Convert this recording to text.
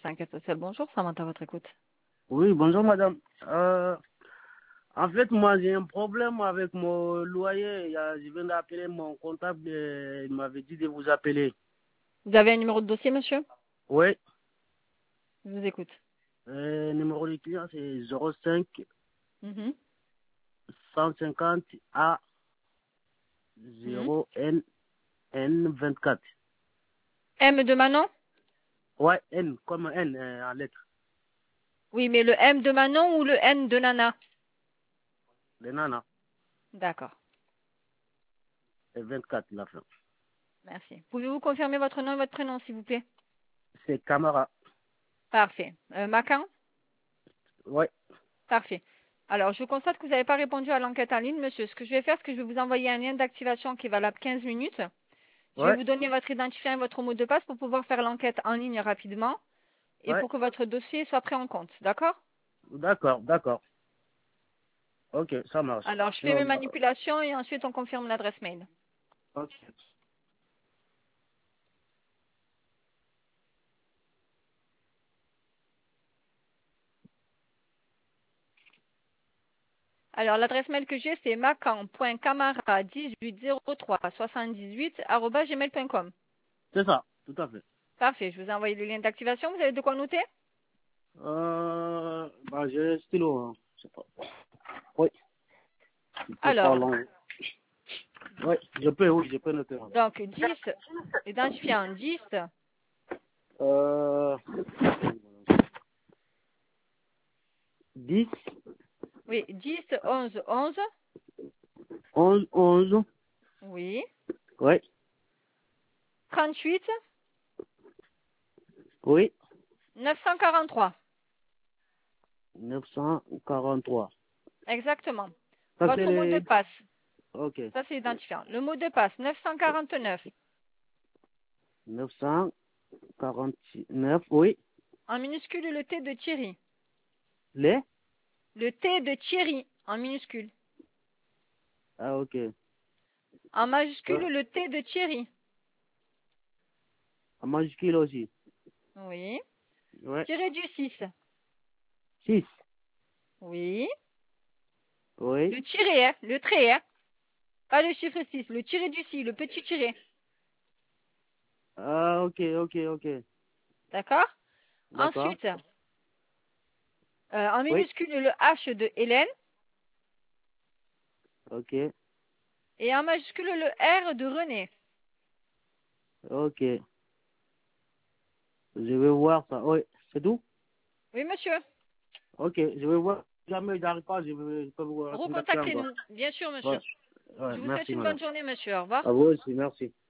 5 social. Bonjour, Samantha, à votre écoute. Oui, bonjour madame. En fait, moi j'ai un problème avec mon loyer. Je viens d'appeler mon comptable, il m'avait dit de vous appeler. Vous avez un numéro de dossier, monsieur? Oui, Je vous écoute. numéro du client c'est 05 Mhm. 150 A Mhm. 0 N 24. M de Manon? Ouais, N comme N en lettres. Oui, mais le M de Manon ou le N de Nana? Le nana, D'accord, et 24 la fin. merci. Pouvez-vous confirmer votre nom et votre prénom, s'il vous plaît? C'est Camara. Parfait. Macan? Ouais, Parfait. Alors, je constate que vous n'avez pas répondu à l'enquête en ligne, monsieur. Ce que je vais faire, c'est que je vais vous envoyer un lien d'activation qui est valable 15 minutes. Je vais ouais, vous donner votre identifiant et votre mot de passe pour pouvoir faire l'enquête en ligne rapidement et ouais. pour que votre dossier soit pris en compte. D'accord? D'accord, d'accord. Ok, ça marche. Alors, je fais mes Sinon, manipulations et ensuite on confirme l'adresse mail. ok. Alors, l'adresse mail que j'ai, c'est macan.camara180378@gmail.com. C'est ça, tout à fait. Parfait. Je vous ai envoyé le lien d'activation. Vous avez de quoi noter? J'ai un stylo, hein. Je sais pas. Oui, c'est pas Alors, long. Oui, oui, je peux noter. Madame. donc 10, identifiant 10, Euh, 10, oui, 10, 11, 11, 11, 11, oui, oui, 38, oui, 943. 943. Exactement. Ça, c'est Votre mot de les... passe, Ok. ça c'est identifiant. Le mot de passe, 949, 949, oui. en minuscule le T de Thierry. Les? Le T de Thierry, en minuscule. Ah, ok. En majuscule le T de Thierry. En majuscule aussi. Oui. Ouais. Tiré du 6. 6, Oui. oui. Le tiré, hein, le trait, hein. Pas le chiffre 6, le tiré du 6, le petit tiré. Ah, ok, ok, ok. D'accord? D'accord. Ensuite, en Oui, minuscule le H de Hélène. ok, Et en majuscule le R de René. ok. Je vais voir ça. Oui, c'est tout? Oui, monsieur. Ok, je vais voir. Si jamais j'arrive pas, je peux vous recontacter encore. Recontactez-nous. Bien sûr, monsieur. Ouais, ouais, Je vous souhaite merci une madame. bonne journée, monsieur. Au revoir. À vous aussi, merci.